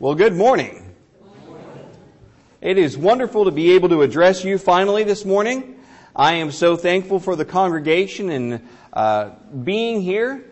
Well, good morning. It is wonderful to be able to address you finally this morning. I am so thankful for the congregation and being here,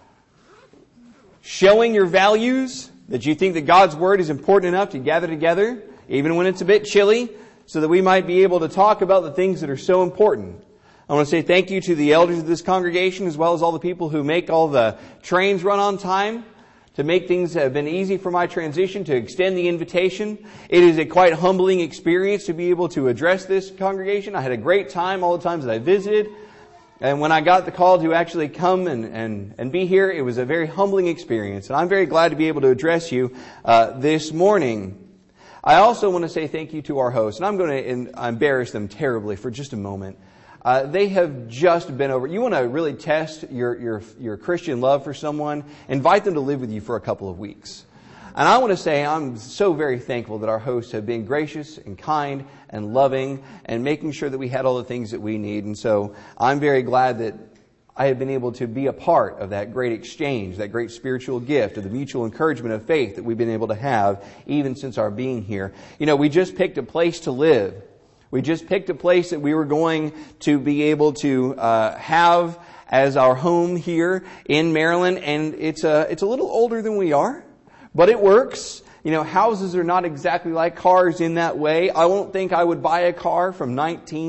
showing your values, that you think that God's Word is important enough to gather together, even when it's a bit chilly, so that we might be able to talk about the things that are so important. I want to say thank you to the elders of this congregation, as well as all the people who make all the trains run on time, to make things have been easy for my transition, to extend the invitation. It is a quite humbling experience to be able to address this congregation. I had a great time all the times that I visited. And when I got the call to actually come and be here, it was a very humbling experience. And I'm very glad to be able to address you this morning. I also want to say thank you to our hosts. And I'm going to embarrass them terribly for just a moment. They have just been over. You want to really test your Christian love for someone? Invite them to live with you for a couple of weeks. And I want to say I'm so very thankful that our hosts have been gracious and kind and loving and making sure that we had all the things that we need. And so I'm very glad that I have been able to be a part of that great exchange, that great spiritual gift of the mutual encouragement of faith that we've been able to have even since our being here. You know, we just picked a place to live. We just picked a place that we were going to be able to have as our home here in Maryland, and it's a little older than we are, but it works. You know, houses are not exactly like cars in that way. I won't think I would buy a car from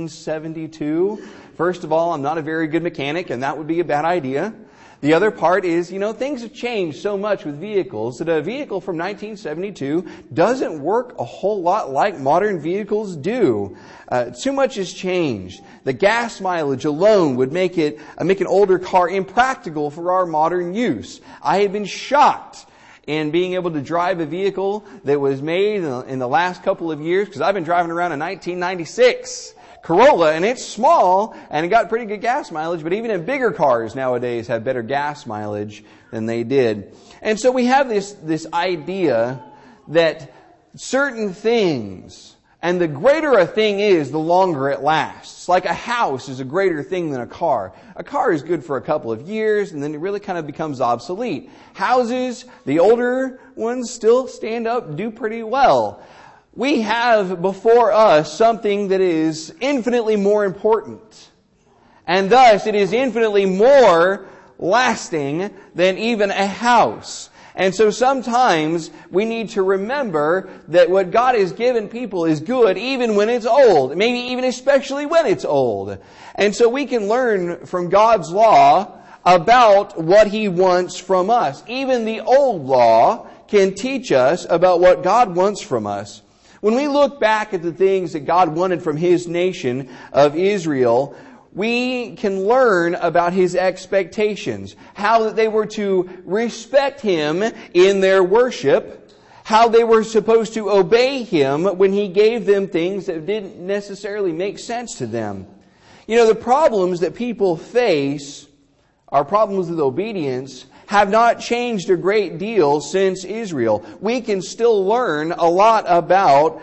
1972. First of all, I'm not a very good mechanic, and that would be a bad idea. The other part is, you know, things have changed so much with vehicles that a vehicle from 1972 doesn't work a whole lot like modern vehicles do. Too much has changed. The gas mileage alone would make an older car impractical for our modern use. I have been shocked in being able to drive a vehicle that was made in the last couple of years, because I've been driving around a 1996 Corolla, and it's small, and it got pretty good gas mileage, but even in bigger cars nowadays have better gas mileage than they did. And so we have this idea that certain things, and the greater a thing is, the longer it lasts. Like a house is a greater thing than a car. A car is good for a couple of years, and then it really kind of becomes obsolete. Houses, the older ones still stand up, do pretty well. We have before us something that is infinitely more important. And thus it is infinitely more lasting than even a house. And so sometimes we need to remember that what God has given people is good even when it's old. Maybe even especially when it's old. And so we can learn from God's law about what He wants from us. Even the old law can teach us about what God wants from us. When we look back at the things that God wanted from His nation of Israel, we can learn about His expectations. How that they were to respect Him in their worship. How they were supposed to obey Him when He gave them things that didn't necessarily make sense to them. You know, the problems that people face are problems with obedience have not changed a great deal since Israel. We can still learn a lot about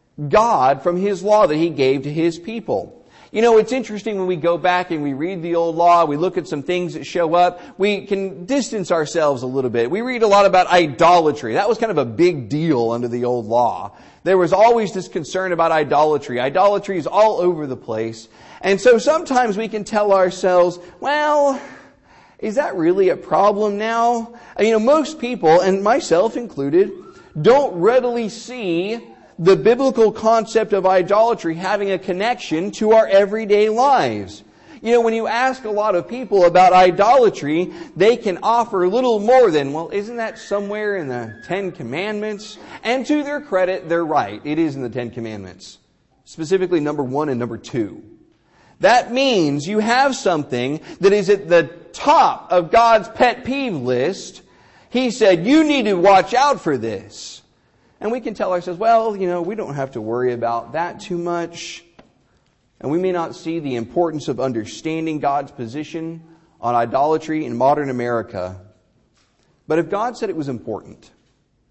God from His law that He gave to His people. You know, it's interesting when we go back and we read the old law, we look at some things that show up, we can distance ourselves a little bit. We read a lot about idolatry. That was kind of a big deal under the old law. There was always this concern about idolatry. Idolatry is all over the place. And so sometimes we can tell ourselves, well, is that really a problem now? You know, most people, and myself included, don't readily see the biblical concept of idolatry having a connection to our everyday lives. You know, when you ask a lot of people about idolatry, they can offer little more than, well, isn't that somewhere in the Ten Commandments? And to their credit, they're right. It is in the Ten Commandments. Specifically number 1 and number 2. That means you have something that is at the top of God's pet peeve list. He said, you need to watch out for this. And we can tell ourselves, well, you know, we don't have to worry about that too much. And we may not see the importance of understanding God's position on idolatry in modern America. But if God said it was important,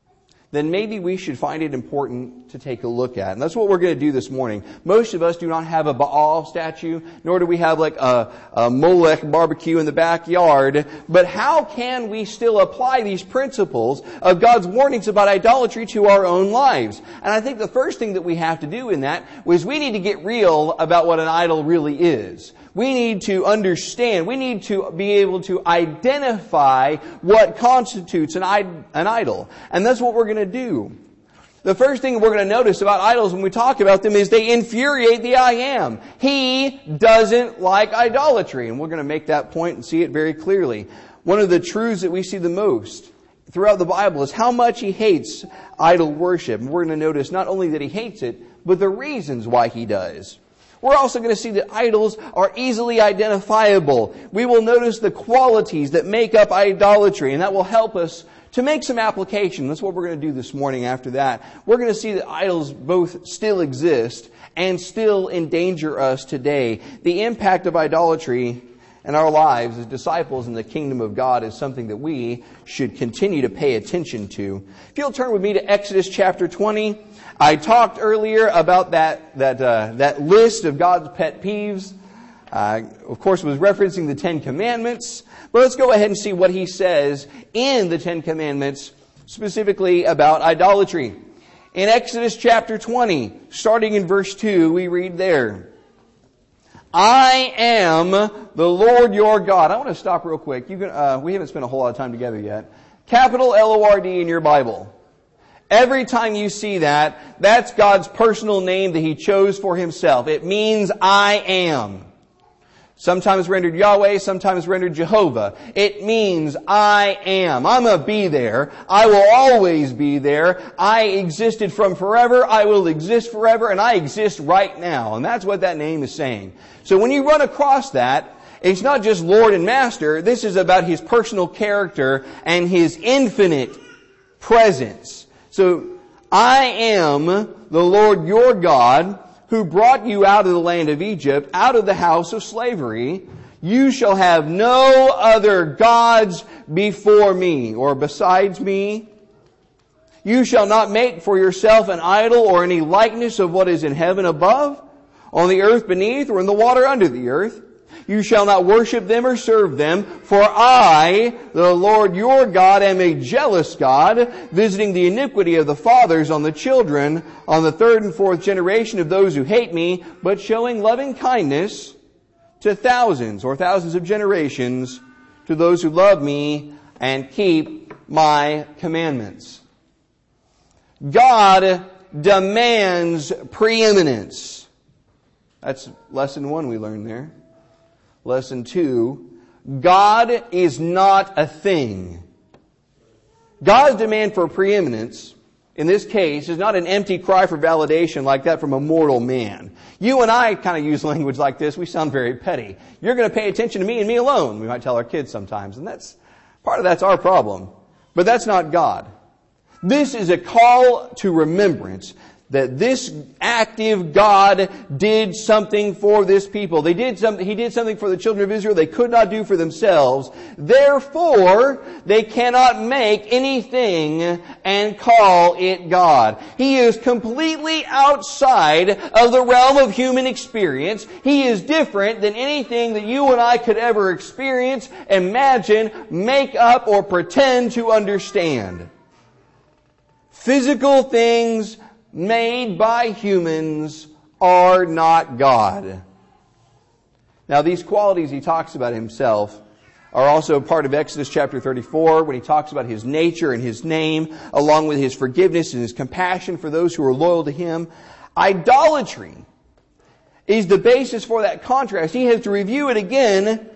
then maybe we should find it important to take a look at. And that's what we're going to do this morning. Most of us do not have a Baal statue, nor do we have like a Molech barbecue in the backyard. But how can we still apply these principles of God's warnings about idolatry to our own lives? And I think the first thing that we have to do in that was we need to get real about what an idol really is. We need to understand, we need to be able to identify what constitutes an idol. And that's what we're going to do. The first thing we're going to notice about idols when we talk about them is they infuriate the I Am. He doesn't like idolatry. And we're going to make that point and see it very clearly. One of the truths that we see the most throughout the Bible is how much he hates idol worship. And we're going to notice not only that he hates it, but the reasons why he does. We're also going to see that idols are easily identifiable. We will notice the qualities that make up idolatry, and that will help us to make some application. That's what we're going to do this morning after that. We're going to see that idols both still exist and still endanger us today. The impact of idolatry in our lives as disciples in the kingdom of God is something that we should continue to pay attention to. If you'll turn with me to Exodus chapter 20. I talked earlier about that list of God's pet peeves. Of course, was referencing the Ten Commandments. But let's go ahead and see what he says in the Ten Commandments, specifically about idolatry. In Exodus chapter 20, starting in verse 2, we read there, I am the Lord your God. I want to stop real quick. We haven't spent a whole lot of time together yet. Capital L-O-R-D in your Bible. Every time you see that, that's God's personal name that He chose for Himself. It means I am. Sometimes rendered Yahweh, sometimes rendered Jehovah. It means I am. I'm going to be there. I will always be there. I existed from forever. I will exist forever. And I exist right now. And that's what that name is saying. So when you run across that, it's not just Lord and Master. This is about His personal character and His infinite presence. So, I am the Lord your God who brought you out of the land of Egypt, out of the house of slavery. You shall have no other gods before me or besides me. You shall not make for yourself an idol or any likeness of what is in heaven above, on the earth beneath, or in the water under the earth. You shall not worship them or serve them, for I, the Lord your God, am a jealous God, visiting the iniquity of the fathers on the children, on the third and fourth generation of those who hate me, but showing loving kindness to thousands or thousands of generations to those who love me and keep my commandments. God demands preeminence. That's lesson 1 we learned there. Lesson 2, God is not a thing. God's demand for preeminence, in this case, is not an empty cry for validation like that from a mortal man. You and I kind of use language like this. We sound very petty. You're going to pay attention to me and me alone, we might tell our kids sometimes. And part of that's our problem. But that's not God. This is a call to remembrance that this active God did something for this people. He did something for the children of Israel they could not do for themselves. Therefore, they cannot make anything and call it God. He is completely outside of the realm of human experience. He is different than anything that you and I could ever experience, imagine, make up, or pretend to understand. Physical things made by humans are not God. Now, these qualities he talks about himself are also part of Exodus chapter 34 when he talks about his nature and his name, along with his forgiveness and his compassion for those who are loyal to him. Idolatry is the basis for that contrast. He has to review it again.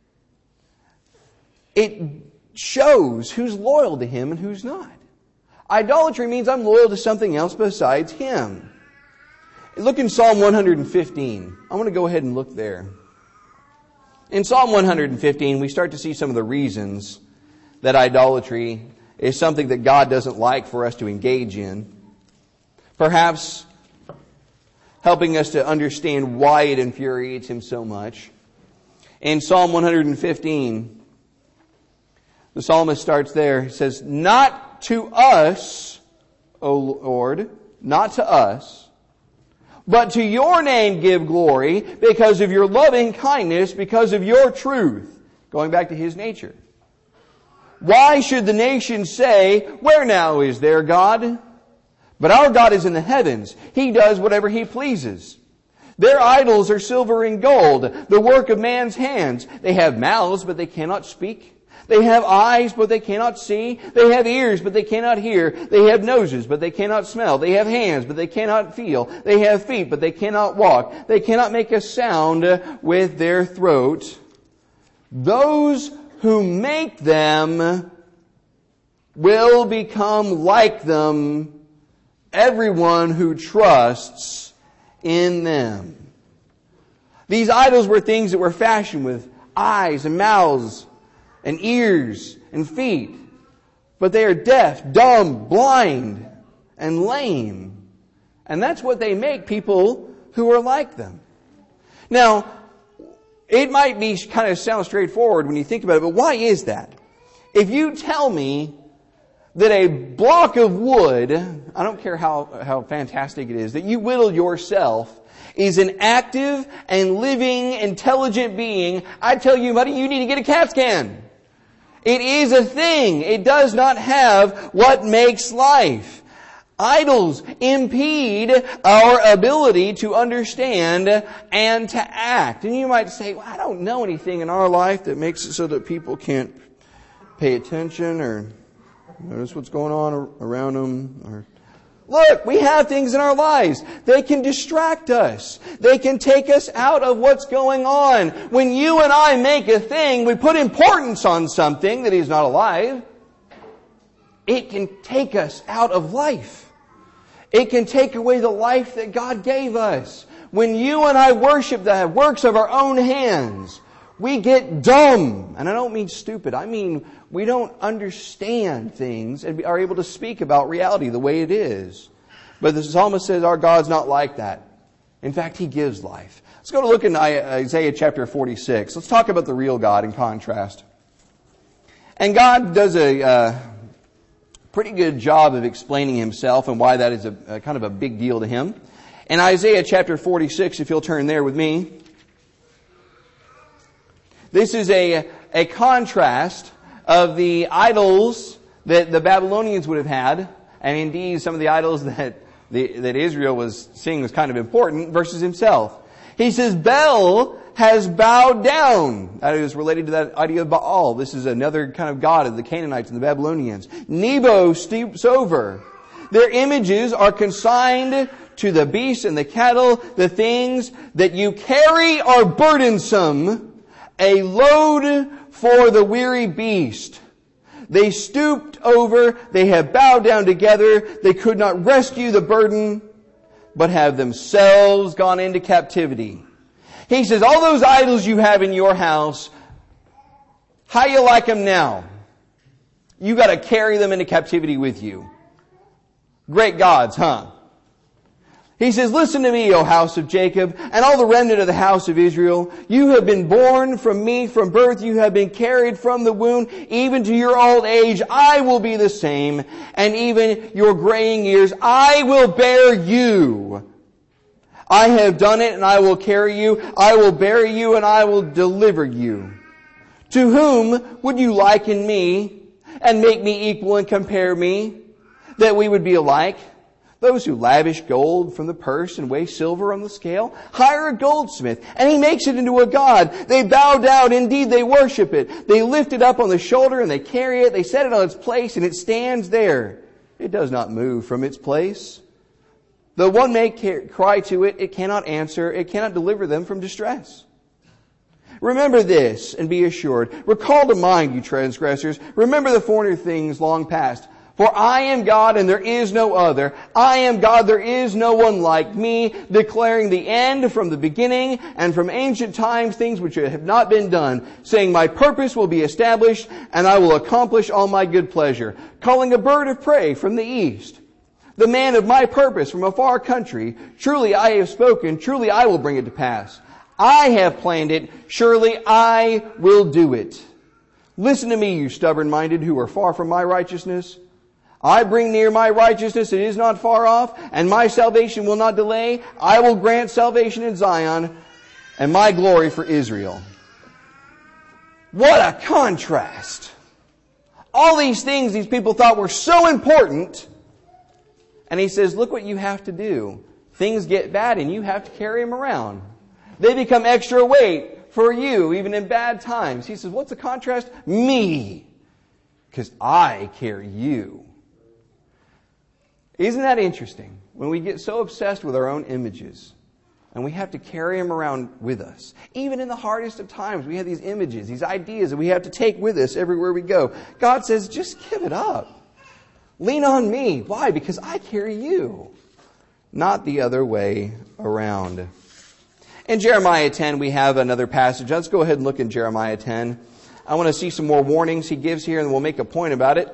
It shows who's loyal to him and who's not. Idolatry means I'm loyal to something else besides Him. Look in Psalm 115. I want to go ahead and look there. In Psalm 115, we start to see some of the reasons that idolatry is something that God doesn't like for us to engage in. Perhaps helping us to understand why it infuriates Him so much. In Psalm 115, the psalmist starts there. He says, "Not to us O Lord, not to us, but to your name give glory because of your loving kindness, because of your truth. Going back to his nature. Why should the nations say, where now is their God? But our God is in the heavens. He does whatever He pleases. Their idols are silver and gold, the work of man's hands. They have mouths, but they cannot speak. They have eyes, but they cannot see. They have ears, but they cannot hear. They have noses, but they cannot smell. They have hands, but they cannot feel. They have feet, but they cannot walk. They cannot make a sound with their throat. Those who make them will become like them, everyone who trusts in them. These idols were things that were fashioned with eyes and mouths and ears and feet. But they are deaf, dumb, blind, and lame. And that's what they make people who are like them. Now, it might be kind of sound straightforward when you think about it, but why is that? If you tell me that a block of wood, I don't care how fantastic it is, that you whittled yourself, is an active and living, intelligent being, I tell you, buddy, you need to get a CAT scan. It is a thing. It does not have what makes life. Idols impede our ability to understand and to act. And you might say, well, I don't know anything in our life that makes it so that people can't pay attention or notice what's going on around them. Look, we have things in our lives. They can distract us. They can take us out of what's going on. When you and I make a thing, we put importance on something that is not alive. It can take us out of life. It can take away the life that God gave us. When you and I worship the works of our own hands, we get dumb. And I don't mean stupid. I mean we don't understand things and are able to speak about reality the way it is. But the psalmist says our God's not like that. In fact, He gives life. Let's go to look in Isaiah chapter 46. Let's talk about the real God in contrast. And God does a pretty good job of explaining Himself and why that is a kind of a big deal to Him. In Isaiah chapter 46, if you'll turn there with me, this is a contrast of the idols that the Babylonians would have had, and indeed some of the idols that Israel was seeing was kind of important, versus himself. He says, Bel has bowed down. That is related to that idea of Baal. This is another kind of god of the Canaanites and the Babylonians. Nebo stoops over. Their images are consigned to the beasts and the cattle. The things that you carry are burdensome, a load for the weary beast. They stooped over, they have bowed down together, they could not rescue the burden, but have themselves gone into captivity. He says, all those idols you have in your house, how you like them now? You got to carry them into captivity with you. Great gods, huh? He says, listen to me, O house of Jacob, and all the remnant of the house of Israel. You have been born from me from birth. You have been carried from the womb. Even to your old age, I will be the same. And even your graying years, I will bear you. I have done it, and I will carry you. I will bury you, and I will deliver you. To whom would you liken me and make me equal and compare me, that we would be alike? Those who lavish gold from the purse and weigh silver on the scale, hire a goldsmith, and he makes it into a god. They bow down, indeed they worship it. They lift it up on the shoulder and they carry it. They set it on its place and it stands there. It does not move from its place. Though one may cry to it, it cannot answer. It cannot deliver them from distress. Remember this and be assured. Recall to mind, you transgressors. Remember the former things long past. For I am God and there is no other. I am God, there is no one like me, declaring the end from the beginning and from ancient times things which have not been done, saying my purpose will be established and I will accomplish all my good pleasure, calling a bird of prey from the east, the man of my purpose from a far country. Truly I have spoken, truly I will bring it to pass. I have planned it, surely I will do it. Listen to me, you stubborn-minded who are far from my righteousness. I bring near my righteousness, it is not far off, and my salvation will not delay. I will grant salvation in Zion, and my glory for Israel. What a contrast! All these things these people thought were so important, and he says, look what you have to do. Things get bad and you have to carry them around. They become extra weight for you, even in bad times. He says, what's the contrast? Me. Because I carry you. Isn't that interesting? When we get so obsessed with our own images, and we have to carry them around with us. Even in the hardest of times, we have these images, these ideas that we have to take with us everywhere we go. God says, just give it up. Lean on me. Why? Because I carry you. Not the other way around. In Jeremiah 10, we have another passage. Let's go ahead and look in Jeremiah 10. I want to see some more warnings he gives here, and we'll make a point about it.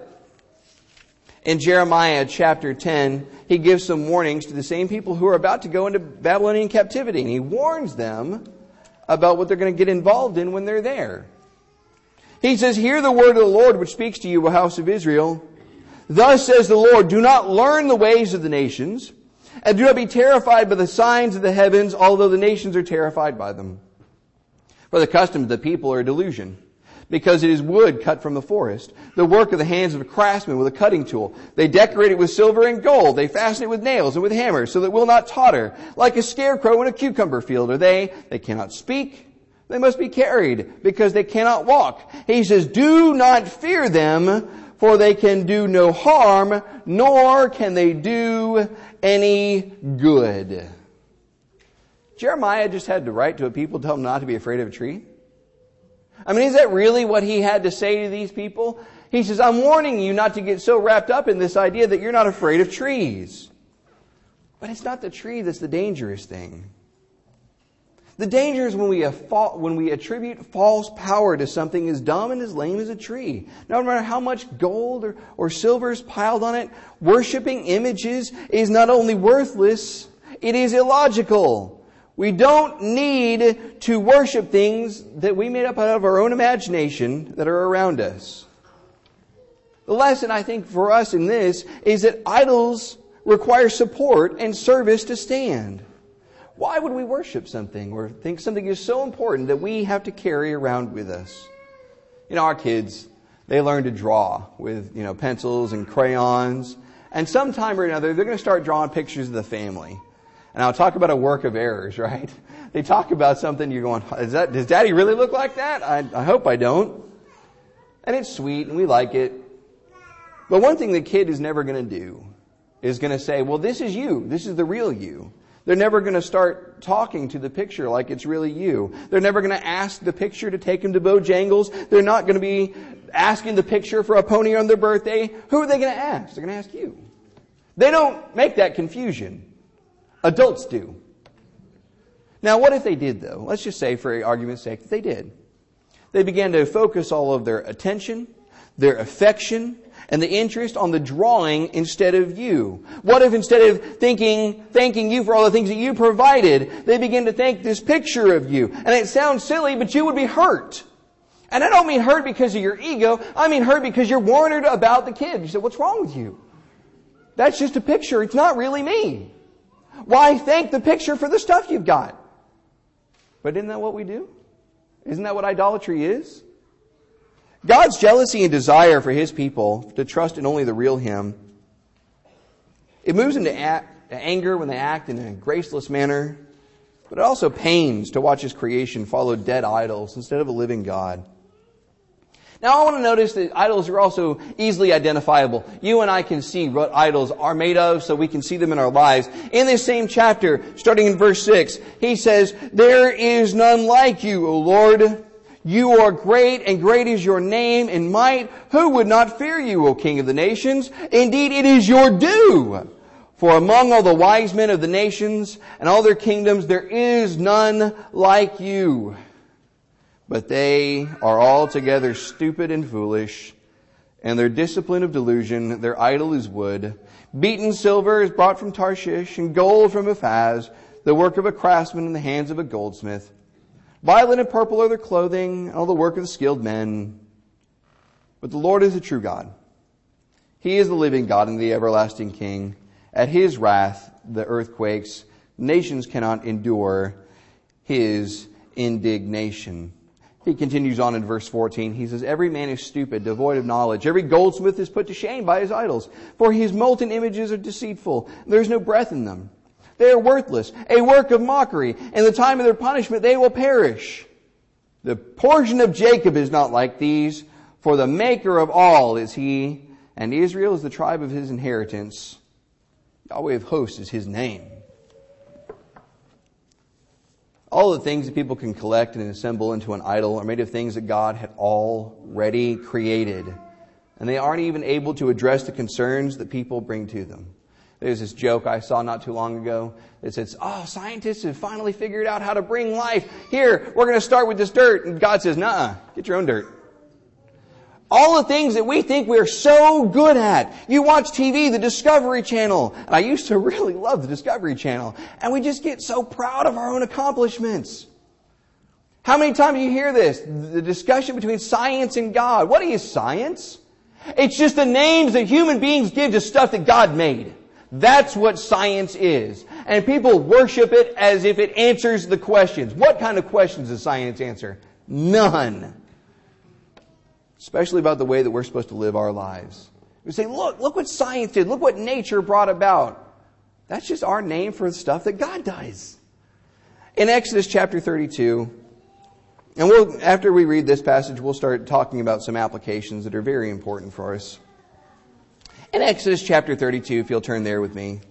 In Jeremiah chapter 10, he gives some warnings to the same people who are about to go into Babylonian captivity. And he warns them about what they're going to get involved in when they're there. He says, hear the word of the Lord which speaks to you, O house of Israel. Thus says the Lord, do not learn the ways of the nations, and do not be terrified by the signs of the heavens, although the nations are terrified by them. For the customs of the people are a delusion, because it is wood cut from the forest, the work of the hands of a craftsman with a cutting tool. They decorate it with silver and gold. They fasten it with nails and with hammers, so that it will not totter, like a scarecrow in a cucumber field. Or they cannot speak. They must be carried, because they cannot walk. He says, do not fear them, for they can do no harm, nor can they do any good. Jeremiah just had to write to a people to tell them not to be afraid of a tree? I mean, is that really what he had to say to these people? He says, I'm warning you not to get so wrapped up in this idea that you're not afraid of trees. But it's not the tree that's the dangerous thing. The danger is when we attribute false power to something as dumb and as lame as a tree. No matter how much gold or silver is piled on it, worshiping images is not only worthless, it is illogical. We don't need to worship things that we made up out of our own imagination that are around us. The lesson, I think, for us in this is that idols require support and service to stand. Why would we worship something or think something is so important that we have to carry around with us? You know, our kids, they learn to draw with, pencils and crayons. And sometime or another, they're going to start drawing pictures of the family. And I'll talk about a work of errors, right? They talk about something, you're going, does Daddy really look like that? I hope I don't. And it's sweet and we like it. But one thing the kid is never going to do is going to say, well, this is you. This is the real you. They're never going to start talking to the picture like it's really you. They're never going to ask the picture to take them to Bojangles. They're not going to be asking the picture for a pony on their birthday. Who are they going to ask? They're going to ask you. They don't make that confusion. Adults do. Now, what if they did, though? Let's just say, for argument's sake, that they did. They began to focus all of their attention, their affection, and the interest on the drawing instead of you. What if instead of thanking you for all the things that you provided, they begin to thank this picture of you? And it sounds silly, but you would be hurt. And I don't mean hurt because of your ego. I mean hurt because you're worried about the kid. You say, what's wrong with you? That's just a picture. It's not really me. Why thank the picture for the stuff you've got? But isn't that what we do? Isn't that what idolatry is? God's jealousy and desire for His people to trust in only the real Him, it moves into anger when they act in a graceless manner, but it also pains to watch His creation follow dead idols instead of a living God. Now I want to notice that idols are also easily identifiable. You and I can see what idols are made of, so we can see them in our lives. In this same chapter, starting in verse 6, he says, there is none like you, O Lord. You are great, and great is your name in might. Who would not fear you, O King of the nations? Indeed, it is your due. For among all the wise men of the nations and all their kingdoms, there is none like you. But they are altogether stupid and foolish, and their discipline of delusion, their idol is wood. Beaten silver is brought from Tarshish, and gold from Uphaz, the work of a craftsman in the hands of a goldsmith. Violet and purple are their clothing, and all the work of the skilled men. But the Lord is the true God. He is the living God and the everlasting King. At His wrath, the earth quakes. Nations cannot endure His indignation. He continues on in verse 14. He says, every man is stupid, devoid of knowledge. Every goldsmith is put to shame by his idols. For his molten images are deceitful. There is no breath in them. They are worthless, a work of mockery. In the time of their punishment they will perish. The portion of Jacob is not like these, for the maker of all is He, and Israel is the tribe of His inheritance. Yahweh of hosts is His name. All the things that people can collect and assemble into an idol are made of things that God had already created. And they aren't even able to address the concerns that people bring to them. There's this joke I saw not too long ago that says, scientists have finally figured out how to bring life. Here, we're going to start with this dirt. And God says, nuh-uh, get your own dirt. All the things that we think we're so good at. You watch TV, the Discovery Channel. And I used to really love the Discovery Channel. And we just get so proud of our own accomplishments. How many times do you hear this? The discussion between science and God. What is science? It's just the names that human beings give to stuff that God made. That's what science is. And people worship it as if it answers the questions. What kind of questions does science answer? None. Especially about the way that we're supposed to live our lives. We say, look what science did. Look what nature brought about. That's just our name for the stuff that God does. In Exodus chapter 32, and after we read this passage, we'll start talking about some applications that are very important for us. In Exodus chapter 32, if you'll turn there with me.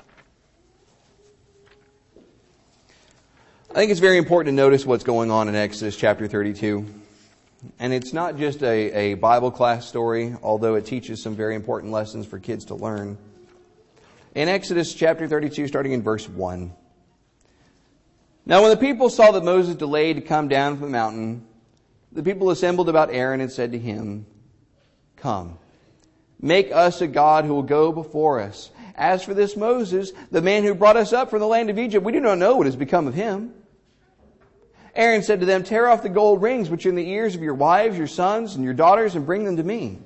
I think it's very important to notice what's going on in Exodus chapter 32. And it's not just a Bible class story, although it teaches some very important lessons for kids to learn. In Exodus chapter 32, starting in verse 1. Now when the people saw that Moses delayed to come down from the mountain, the people assembled about Aaron and said to him, come, make us a God who will go before us. As for this Moses, the man who brought us up from the land of Egypt, we do not know what has become of him. Aaron said to them, tear off the gold rings which are in the ears of your wives, your sons, and your daughters, and bring them to me.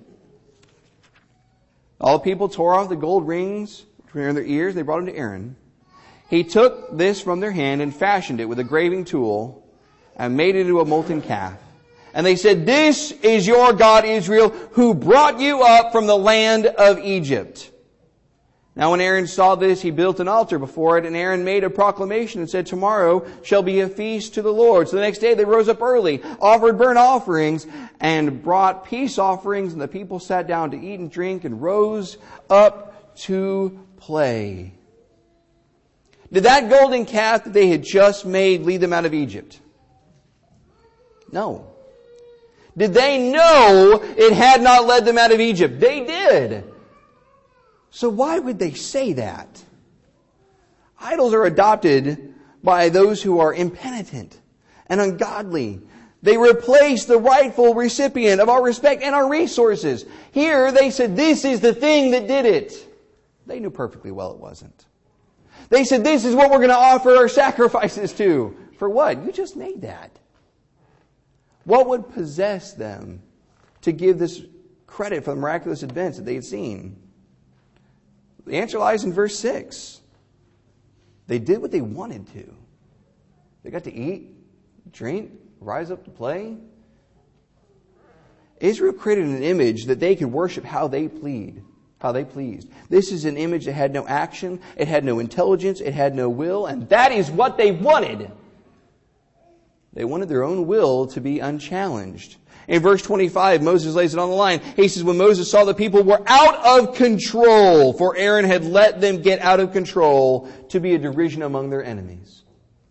All the people tore off the gold rings which were in their ears. They brought them to Aaron. He took this from their hand and fashioned it with a graving tool and made it into a molten calf. And they said, this is your God Israel, who brought you up from the land of Egypt. Now when Aaron saw this, he built an altar before it, and Aaron made a proclamation and said, tomorrow shall be a feast to the Lord. So the next day they rose up early, offered burnt offerings, and brought peace offerings, and the people sat down to eat and drink and rose up to play. Did that golden calf that they had just made lead them out of Egypt? No. Did they know it had not led them out of Egypt? They did. So why would they say that? Idols are adopted by those who are impenitent and ungodly. They replace the rightful recipient of our respect and our resources. Here they said, this is the thing that did it. They knew perfectly well it wasn't. They said, this is what we're going to offer our sacrifices to. For what? You just made that. What would possess them to give this credit for the miraculous events that they had seen? The answer lies in verse 6. They did what they wanted to. They got to eat, drink, rise up to play. Israel created an image that they could worship how they pleased. This is an image that had no action, it had no intelligence, it had no will, and that is what they wanted. They wanted their own will to be unchallenged. In verse 25, Moses lays it on the line. He says, when Moses saw the people were out of control, for Aaron had let them get out of control to be a derision among their enemies.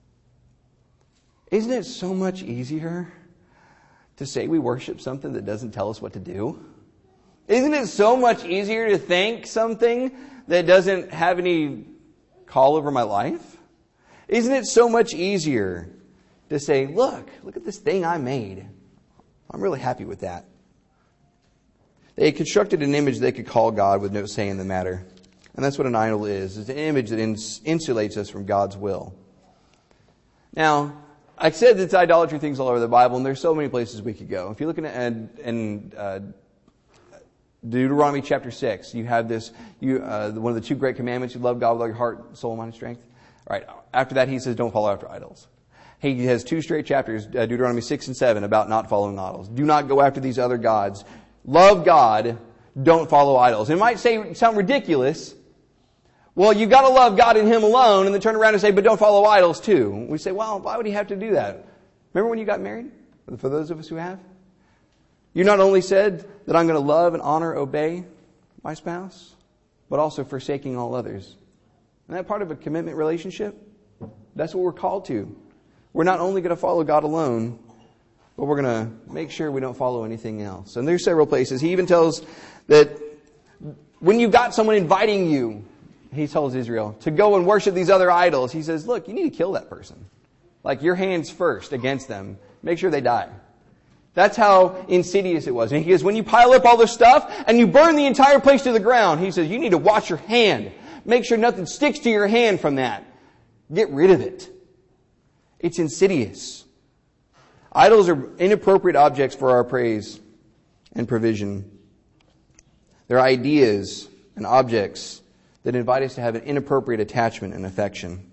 Isn't it so much easier to say we worship something that doesn't tell us what to do? Isn't it so much easier to thank something that doesn't have any call over my life? Isn't it so much easier to say, look at this thing I made. I'm really happy with that. They had constructed an image they could call God with no say in the matter. And that's what an idol is. It's an image that insulates us from God's will. Now, I said that idolatry things all over the Bible, and there's so many places we could go. If you're looking at Deuteronomy chapter 6, you have this, one of the two great commandments, you love God with all your heart, soul, mind, and strength. All right. After that, he says, don't follow after idols. He has two straight chapters, Deuteronomy 6 and 7, about not following idols. Do not go after these other gods. Love God, don't follow idols. It might sound ridiculous. Well, you've got to love God and Him alone, and then turn around and say, but don't follow idols too. We say, well, why would He have to do that? Remember when you got married? For those of us who have? You not only said that I'm going to love and honor, obey my spouse, but also forsaking all others. Isn't that part of a commitment relationship? That's what we're called to. We're not only going to follow God alone, but we're going to make sure we don't follow anything else. And there's several places. He even tells that when you've got someone inviting you, he tells Israel, to go and worship these other idols, he says, look, you need to kill that person. Like your hands first against them. Make sure they die. That's how insidious it was. And he says, when you pile up all this stuff and you burn the entire place to the ground, he says, you need to wash your hand. Make sure nothing sticks to your hand from that. Get rid of it. It's insidious. Idols are inappropriate objects for our praise and provision. They're ideas and objects that invite us to have an inappropriate attachment and affection.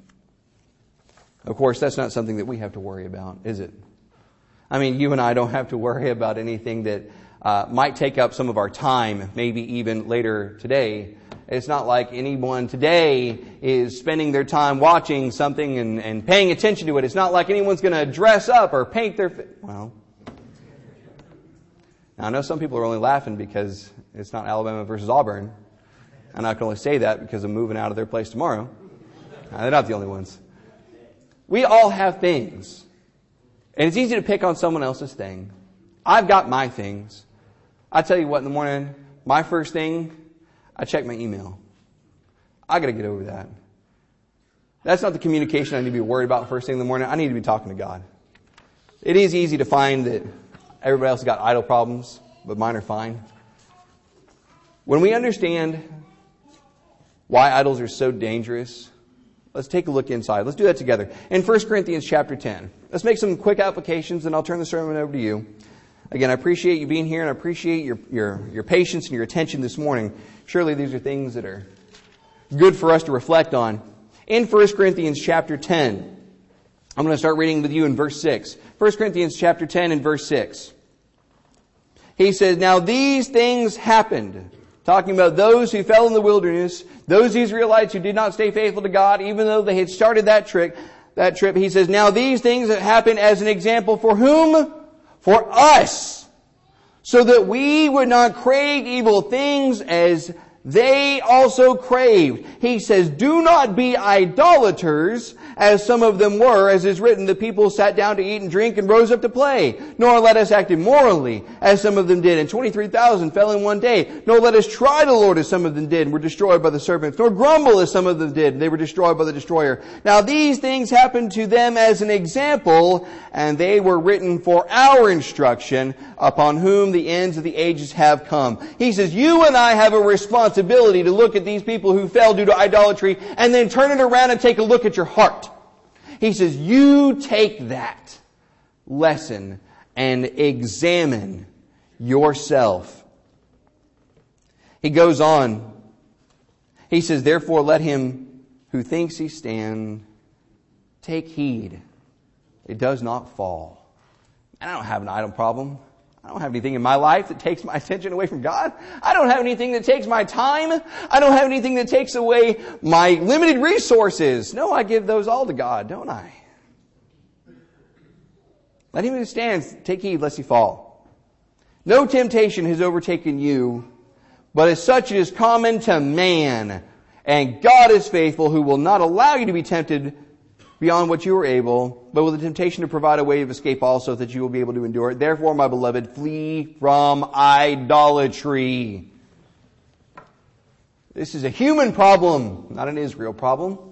Of course, that's not something that we have to worry about, is it? I mean, you and I don't have to worry about anything that might take up some of our time, maybe even later today. It's not like anyone today is spending their time watching something and paying attention to it. It's not like anyone's going to dress up or paint their... Well, now I know some people are only laughing because it's not Alabama versus Auburn. And I can only say that because I'm moving out of their place tomorrow. They're not the only ones. We all have things. And it's easy to pick on someone else's thing. I've got my things. I tell you what, in the morning, my first thing, I check my email. I got to get over that. That's not the communication I need to be worried about first thing in the morning. I need to be talking to God. It is easy to find that everybody else has got idol problems, but mine are fine. When we understand why idols are so dangerous, let's take a look inside. Let's do that together. In 1 Corinthians chapter 10. Let's make some quick applications and I'll turn the sermon over to you. Again, I appreciate you being here and I appreciate your patience and your attention this morning. Surely these are things that are good for us to reflect on. In 1 Corinthians chapter 10, I'm going to start reading with you in verse 6. 1 Corinthians chapter 10 and verse 6. He says, now these things happened. Talking about those who fell in the wilderness, those Israelites who did not stay faithful to God, even though they had started that trip. He says, now these things have happened as an example for whom? For us. So that we would not crave evil things as they also craved. He says, do not be idolaters, as some of them were, as is written, the people sat down to eat and drink and rose up to play. Nor let us act immorally, as some of them did, and 23,000 fell in one day. Nor let us try the Lord, as some of them did, and were destroyed by the serpents. Nor grumble, as some of them did, and they were destroyed by the destroyer. Now these things happened to them as an example, and they were written for our instruction, upon whom the ends of the ages have come. He says, you and I have a responsibility to look at these people who fell due to idolatry and then turn it around and take a look at your heart. He says, you take that lesson and examine yourself. He goes on. He says, therefore let him who thinks he stands take heed. It does not fall. And I don't have an idol problem. I don't have anything in my life that takes my attention away from God. I don't have anything that takes my time. I don't have anything that takes away my limited resources. No, I give those all to God, don't I? Let him who stands take heed lest he fall. No temptation has overtaken you, but as such it is common to man. And God is faithful, who will not allow you to be tempted beyond what you are able, but with the temptation to provide a way of escape also, that you will be able to endure it. Therefore, my beloved, flee from idolatry. This is a human problem, not an Israel problem.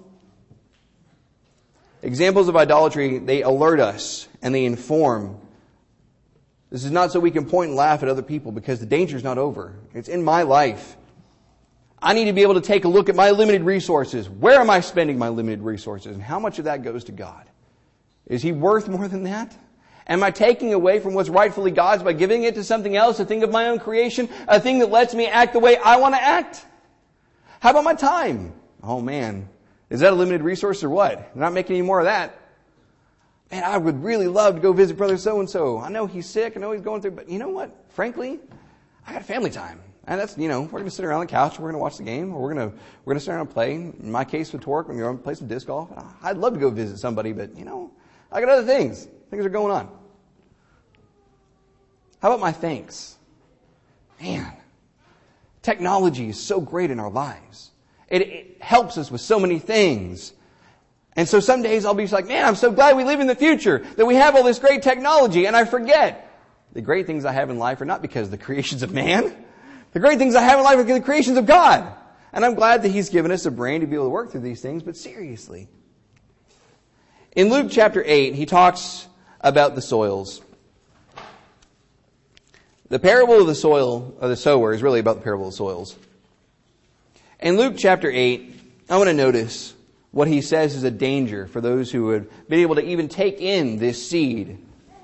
Examples of idolatry, they alert us and they inform. This is not so we can point and laugh at other people, because the danger is not over. It's in my life. I need to be able to take a look at my limited resources. Where am I spending my limited resources? And how much of that goes to God? Is He worth more than that? Am I taking away from what's rightfully God's by giving it to something else, a thing of my own creation, a thing that lets me act the way I want to act? How about my time? Oh man, is that a limited resource or what? I'm not making any more of that. Man, I would really love to go visit brother so-and-so. I know he's sick, I know he's going through, but you know what? Frankly, I got family time. And that's, we're going to sit around the couch, we're going to watch the game, or we're going to sit around and play. In my case with Torque, we're going to play some disc golf. I'd love to go visit somebody, but I got other things. Things are going on. How about my thanks? Man, technology is so great in our lives. It helps us with so many things. And so some days I'll be just like, man, I'm so glad we live in the future, that we have all this great technology, and I forget the great things I have in life are not because of the creations of man. The great things I have in life are because of the creations of God. And I'm glad that He's given us a brain to be able to work through these things, but seriously. In Luke chapter 8, He talks about the soils. The parable of the sower is really about the parable of the soils. In Luke chapter 8, I want to notice what He says is a danger for those who would be able to even take in this seed.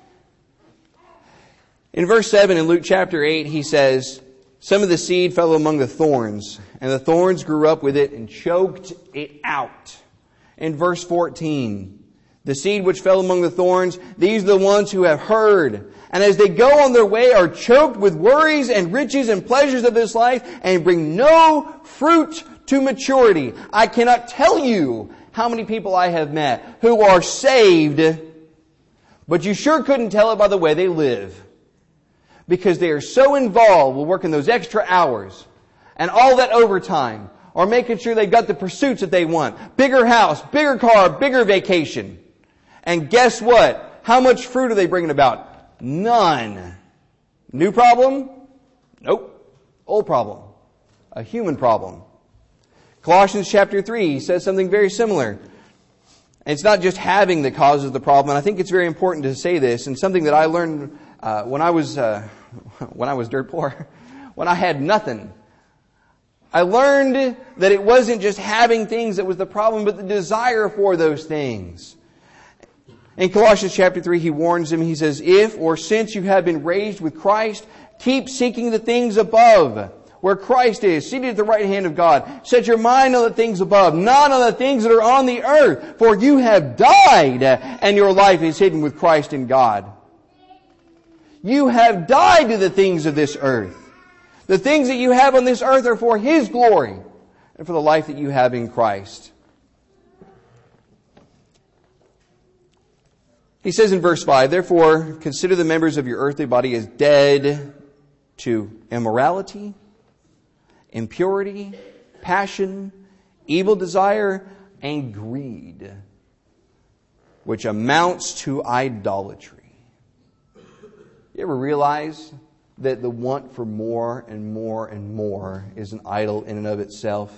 In verse 7 in Luke chapter 8, He says, some of the seed fell among the thorns, and the thorns grew up with it and choked it out. In verse 14, the seed which fell among the thorns, these are the ones who have heard, and as they go on their way are choked with worries and riches and pleasures of this life, and bring no fruit to maturity. I cannot tell you how many people I have met who are saved, but you sure couldn't tell it by the way they live. Because they are so involved with working those extra hours and all that overtime, or making sure they've got the pursuits that they want. Bigger house, bigger car, bigger vacation. And guess what? How much fruit are they bringing about? None. New problem? Nope. Old problem. A human problem. Colossians chapter 3 says something very similar. And it's not just having that causes the problem. And I think it's very important to say this, and something that I learned when I was dirt poor, when I had nothing. I learned that it wasn't just having things that was the problem, but the desire for those things. In Colossians chapter 3, he warns them, he says, if or since you have been raised with Christ, keep seeking the things above, where Christ is, seated at the right hand of God. Set your mind on the things above, not on the things that are on the earth, for you have died, and your life is hidden with Christ in God. You have died to the things of this earth. The things that you have on this earth are for His glory and for the life that you have in Christ. He says in verse 5, therefore consider the members of your earthly body as dead to immorality, impurity, passion, evil desire, and greed, which amounts to idolatry. You ever realize that the want for more and more and more is an idol in and of itself?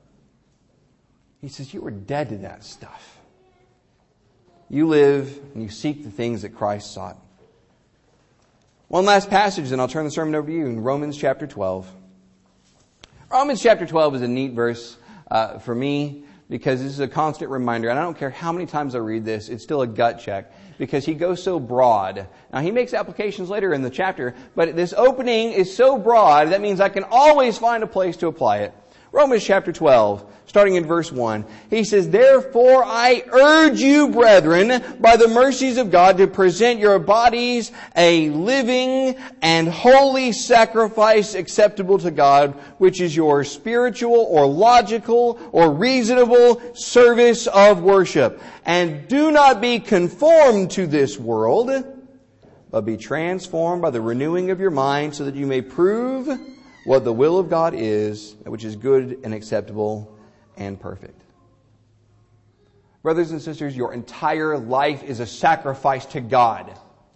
He says, you are dead to that stuff. You live and you seek the things that Christ sought. One last passage, then I'll turn the sermon over to you in Romans chapter 12. Romans chapter 12 is a neat verse for me because this is a constant reminder. And I don't care how many times I read this, it's still a gut check. Because he goes so broad. Now he makes applications later in the chapter, but this opening is so broad, that means I can always find a place to apply it. Romans chapter 12, starting in verse 1, he says, therefore I urge you, brethren, by the mercies of God, to present your bodies a living and holy sacrifice acceptable to God, which is your spiritual or logical or reasonable service of worship. And do not be conformed to this world, but be transformed by the renewing of your mind, so that you may prove what the will of God is, which is good and acceptable and perfect. Brothers and sisters, your entire life is a sacrifice to God.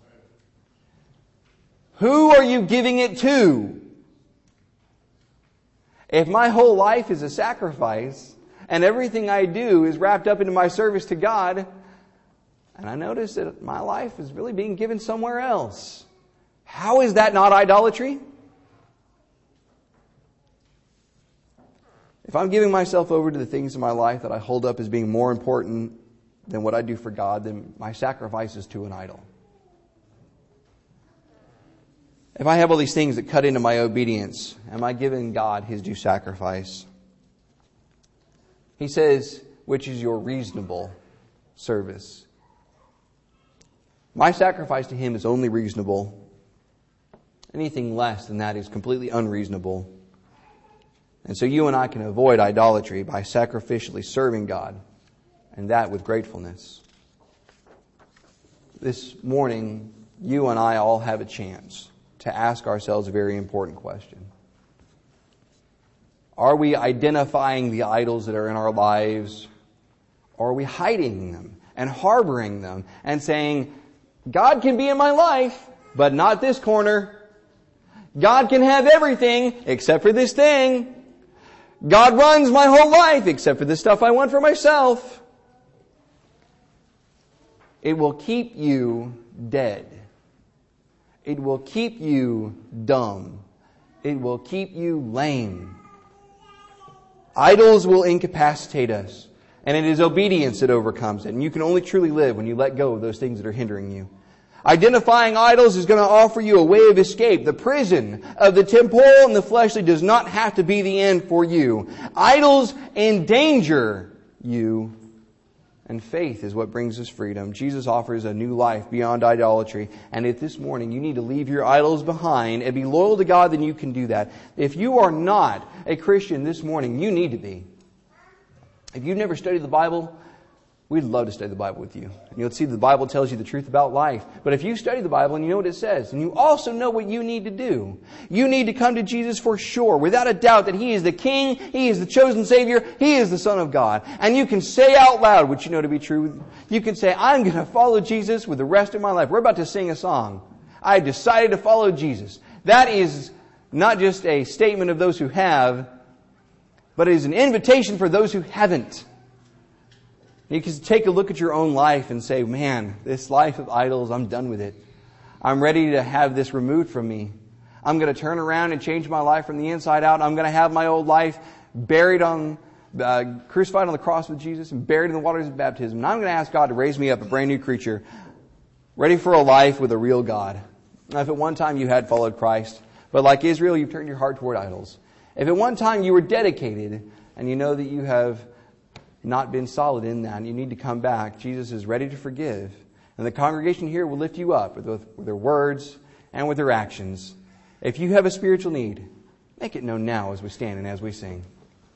Who are you giving it to? If my whole life is a sacrifice, and everything I do is wrapped up into my service to God, and I notice that my life is really being given somewhere else, how is that not idolatry? If I'm giving myself over to the things in my life that I hold up as being more important than what I do for God, then my sacrifice is to an idol. If I have all these things that cut into my obedience, am I giving God His due sacrifice? He says, which is your reasonable service. My sacrifice to Him is only reasonable. Anything less than that is completely unreasonable. And so you and I can avoid idolatry by sacrificially serving God, and that with gratefulness. This morning, you and I all have a chance to ask ourselves a very important question. Are we identifying the idols that are in our lives? Or are we hiding them and harboring them and saying, God can be in my life, but not this corner. God can have everything except for this thing. God runs my whole life except for the stuff I want for myself. It will keep you dead. It will keep you dumb. It will keep you lame. Idols will incapacitate us. And it is obedience that overcomes it. And you can only truly live when you let go of those things that are hindering you. Identifying idols is going to offer you a way of escape. The prison of the temporal and the fleshly does not have to be the end for you. Idols endanger you. And faith is what brings us freedom. Jesus offers a new life beyond idolatry. And if this morning you need to leave your idols behind and be loyal to God, then you can do that. If you are not a Christian this morning, you need to be. If you've never studied the Bible, we'd love to study the Bible with you. And you'll see the Bible tells you the truth about life. But if you study the Bible and you know what it says, and you also know what you need to do, you need to come to Jesus for sure, without a doubt that He is the King, He is the chosen Savior, He is the Son of God. And you can say out loud what you know to be true. You can say, I'm going to follow Jesus with the rest of my life. We're about to sing a song. I decided to follow Jesus. That is not just a statement of those who have, but it is an invitation for those who haven't. You can take a look at your own life and say, man, this life of idols, I'm done with it. I'm ready to have this removed from me. I'm going to turn around and change my life from the inside out. I'm going to have my old life crucified on the cross with Jesus and buried in the waters of baptism. And I'm going to ask God to raise me up a brand new creature, ready for a life with a real God. Now, if at one time you had followed Christ, but like Israel, you've turned your heart toward idols. If at one time you were dedicated and you know that you have not been solid in that and you need to come back, Jesus is ready to forgive. And the congregation here will lift you up with their words and with their actions. If you have a spiritual need, make it known now as we stand and as we sing.